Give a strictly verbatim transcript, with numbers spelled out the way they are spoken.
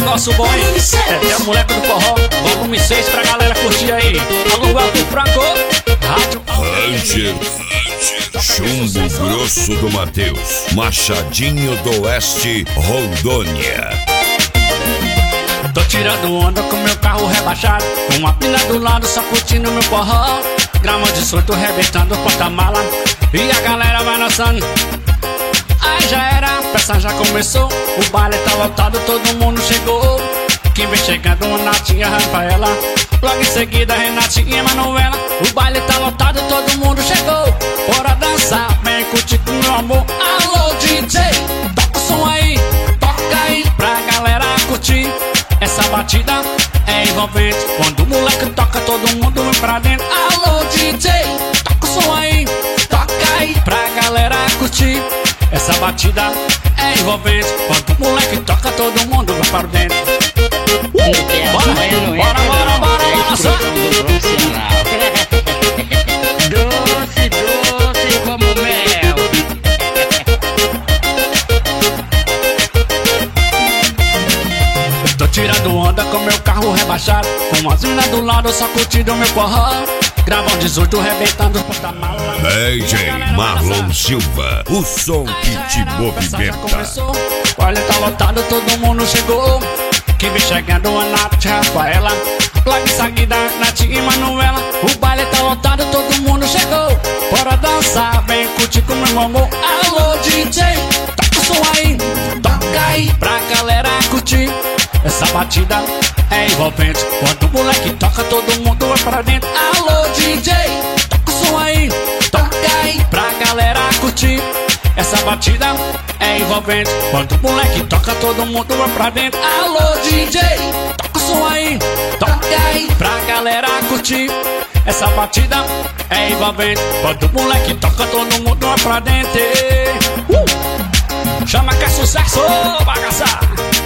negócio bom, hein? É, é o moleque do forró, volume seis pra galera curtir aí. Alô, Alto Franco, Rádio Ranger, Chumbo Grosso do Mateus, Machadinho do Oeste, Rondônia. Tô tirando onda com meu carro rebaixado, com a pina do lado só curtindo meu forró. Grama de dezoito rebentando o porta-mala e a galera vai dançando. Aí já era, a festa já começou, o baile tá lotado, todo mundo chegou. Quem vem chegando, Natinha, Rafaela, logo em seguida Renatinha e Manuela. O baile tá lotado, todo mundo chegou. Bora dançar, vem curtir com meu amor. Alô D J, toca o som aí, toca aí pra galera curtir. Essa batida é envolvente, quando o moleque toca todo mundo vem pra dentro. Alô D J, toca o som aí, toca aí pra galera curtir. Essa batida é envolvente, quando o moleque toca todo mundo vai para dentro. Uh, bora, bora, bora, bora, dançar. Doce, doce como mel. Tô tirando onda com meu carro rebaixado, com as minas do lado só curtindo meu forró. Gravão dezoito rebentando o porta-mala. D J Marlon Silva, o som que te movimenta. O baile tá lotado, todo mundo chegou. Quem vem chegando a Nath, Rafaela, logo em seguida Natinha e Manuela. O baile tá lotado, todo mundo chegou. Bora dançar, vem curtir com meu amor. Alô D J, toca o som aí, toca aí pra galera curtir. Essa batida é envolvente, quando o moleque toca todo mundo vai pra dentro. Alô D J, toca o som aí, toca aí pra galera curtir. Essa batida é envolvente, quando o moleque toca todo mundo vai pra dentro. Alô D J, toca o som aí, toca aí pra galera curtir. Essa batida é envolvente, quando o moleque toca todo mundo vai pra dentro. uh! Chama que é sucesso, bagaça!